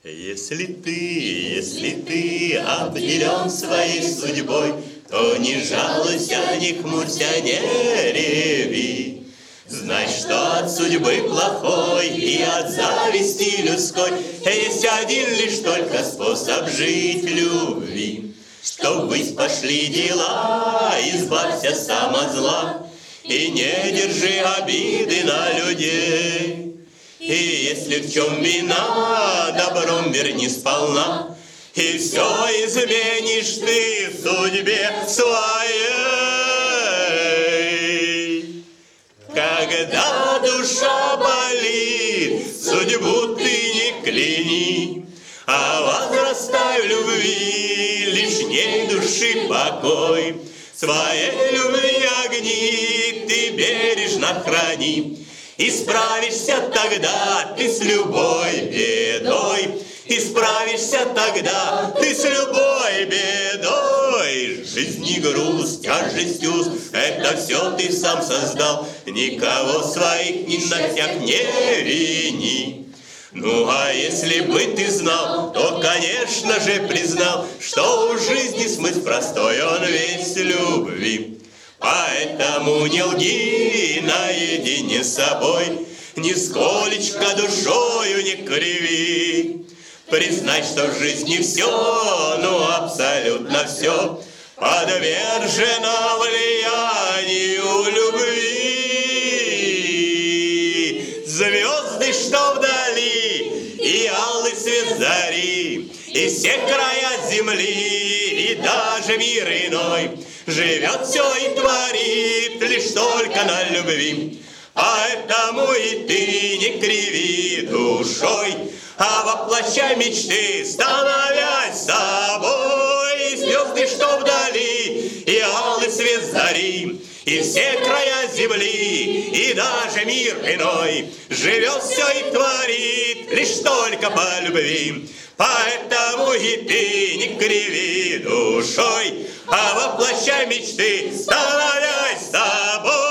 Если ты обделен своей судьбой, то не жалуйся, не хмурься, не реви. Знай, что от судьбы плохой и от зависти людской есть один лишь только способ жить любви. Чтоб ввысь пошли дела, избавься сам от зла и не держи обиды на людей. И если в чем вина, добром верни сполна, и все изменишь ты в судьбе своей. Когда душа болит, судьбу ты не кляни, а возрастай в любви, лишь ней души покой. Своей любви огни ты бережно храни, и справишься тогда ты с любой бедой. И справишься тогда ты с любой бедой. Жизни груз, тяжесть уз, это все ты сам создал. Никого своих ни на всех не вини. Ну а если бы ты знал, то, конечно же, признал, что у жизни смысл простой, он весь любви. Поэтому не лги наедине с собой, нисколечко душою не криви. Признай, что в жизни все, ну абсолютно все, подвержено влиянию любви. Звезды, что вдали, и алый свет зари, и все края земли, и даже мир иной, живет все и творит лишь только на любви. Поэтому и ты не криви душой, а воплощай мечты, становясь собой. Звезды, что вдали, и алый свет зари, и все края земли, и даже мир иной, живет все и творит лишь только по любви. Поэтому и ты не криви душой, а воплощай мечты, становясь собой.